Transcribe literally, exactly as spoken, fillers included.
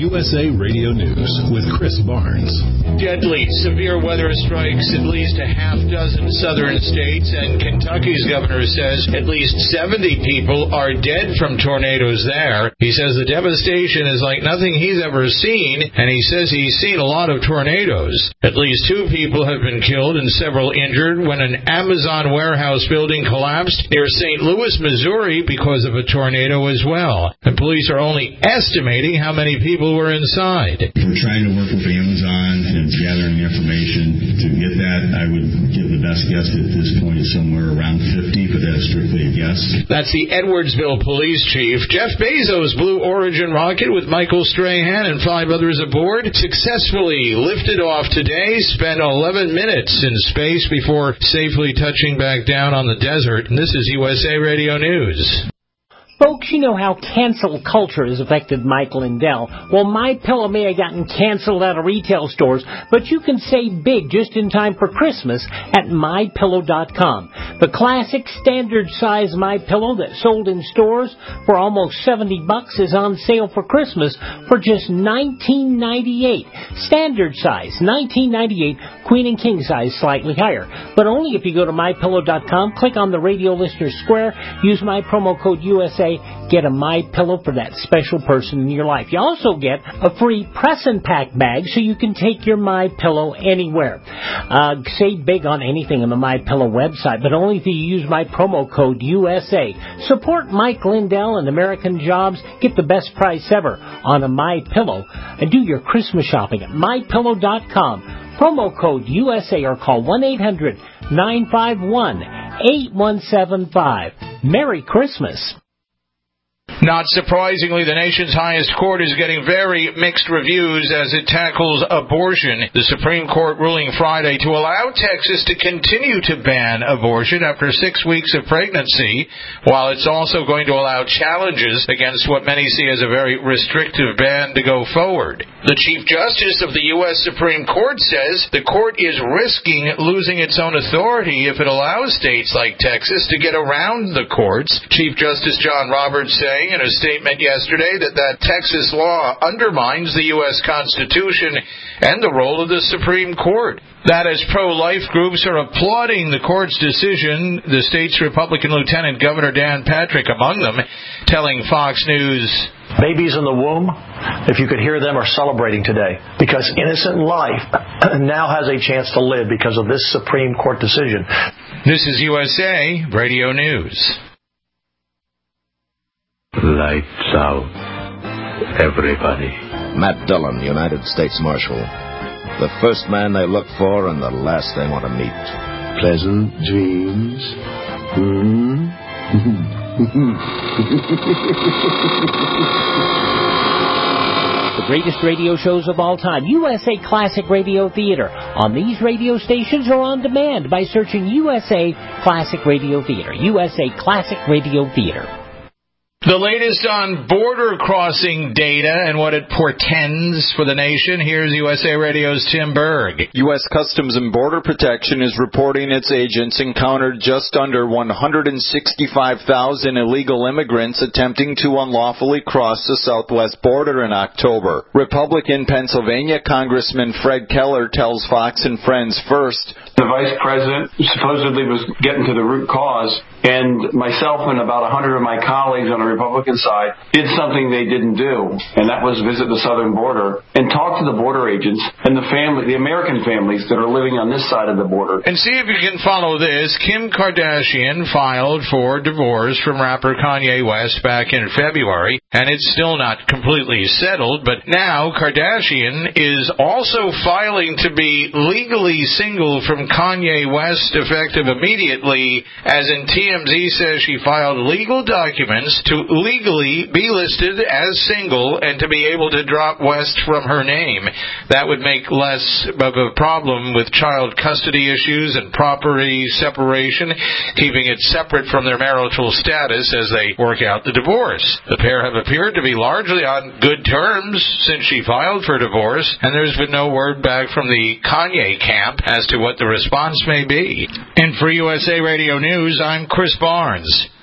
U S A Radio News with Chris Barnes. Deadly severe weather strikes at least a half dozen southern states, and Kentucky's governor says at least seventy people are dead from tornadoes there. He says the devastation is like nothing he's ever seen, and he says he's seen a lot of tornadoes. At least two people have been killed and several injured when an Amazon warehouse building collapsed near Saint Louis, Missouri because of a tornado as well. And police are only estimating how many people were inside. We're trying to work with Amazon and gathering information. To get that, I would give the best guess at this point is somewhere around fifty, but that's strictly a guess. That's the Edwardsville police chief. Jeff Bezos' Blue Origin rocket with Michael Strahan and five others aboard successfully lifted off today, spent eleven minutes in space before safely touching back down on the desert. And this is U S A Radio News. Folks, you know how cancel culture has affected Mike Lindell. Well, MyPillow may have gotten canceled out of retail stores, but you can save big just in time for Christmas at My Pillow dot com. The classic standard size MyPillow that sold in stores for almost seventy bucks is on sale for Christmas for just nineteen ninety-eight. Standard size, nineteen ninety-eight. Queen and king size, slightly higher. But only if you go to My Pillow dot com, click on the radio listener square, use my promo code U S A, get a MyPillow for that special person in your life. You also get a free press and pack bag so you can take your MyPillow anywhere. Uh, save big on anything on the MyPillow website, but only if you use my promo code U S A. Support Mike Lindell and American Jobs. Get the best price ever on a MyPillow and do your Christmas shopping at My Pillow dot com. Promo code U S A or call one eight hundred nine five one eight one seven five. Merry Christmas. Not surprisingly, the nation's highest court is getting very mixed reviews as it tackles abortion. The Supreme Court ruling Friday to allow Texas to continue to ban abortion after six weeks of pregnancy, while it's also going to allow challenges against what many see as a very restrictive ban to go forward. The Chief Justice of the U S Supreme Court says the court is risking losing its own authority if it allows states like Texas to get around the courts. Chief Justice John Roberts saying in a statement yesterday that that Texas law undermines the U S Constitution and the role of the Supreme Court. That as pro-life groups are applauding the court's decision, the state's Republican Lieutenant Governor Dan Patrick among them, telling Fox News, babies in the womb, if you could hear them, are celebrating today because innocent life now has a chance to live because of this Supreme Court decision. This is U S A Radio News. Lights out, everybody. Matt Dillon, United States Marshal. The first man they look for and the last they want to meet. Pleasant dreams. Hmm? The greatest radio shows of all time, U S A Classic Radio Theater, on these radio stations or on demand by searching U S A Classic Radio Theater. U S A Classic Radio Theater. The latest on border crossing data and what it portends for the nation. Here's U S A Radio's Tim Berg. U S Customs and Border Protection is reporting its agents encountered just under one hundred sixty-five thousand illegal immigrants attempting to unlawfully cross the southwest border in October. Republican Pennsylvania Congressman Fred Keller tells Fox and Friends first, the vice president supposedly was getting to the root cause, and myself and about one hundred of my colleagues on the Republican side did something they didn't do, and that was visit the southern border and talk to the border agents and the family, the American families that are living on this side of the border. And see if you can follow this. Kim Kardashian filed for divorce from rapper Kanye West back in February, and it's still not completely settled, but now Kardashian is also filing to be legally single from Kanye West effective immediately, as in T M Z says she filed legal documents to legally be listed as single and to be able to drop West from her name. That would make less of a problem with child custody issues and property separation, keeping it separate from their marital status as they work out the divorce. The pair have appeared to be largely on good terms since she filed for divorce, and there's been no word back from the Kanye camp as to what the response may be. And for U S A Radio News, I'm Chris Barnes.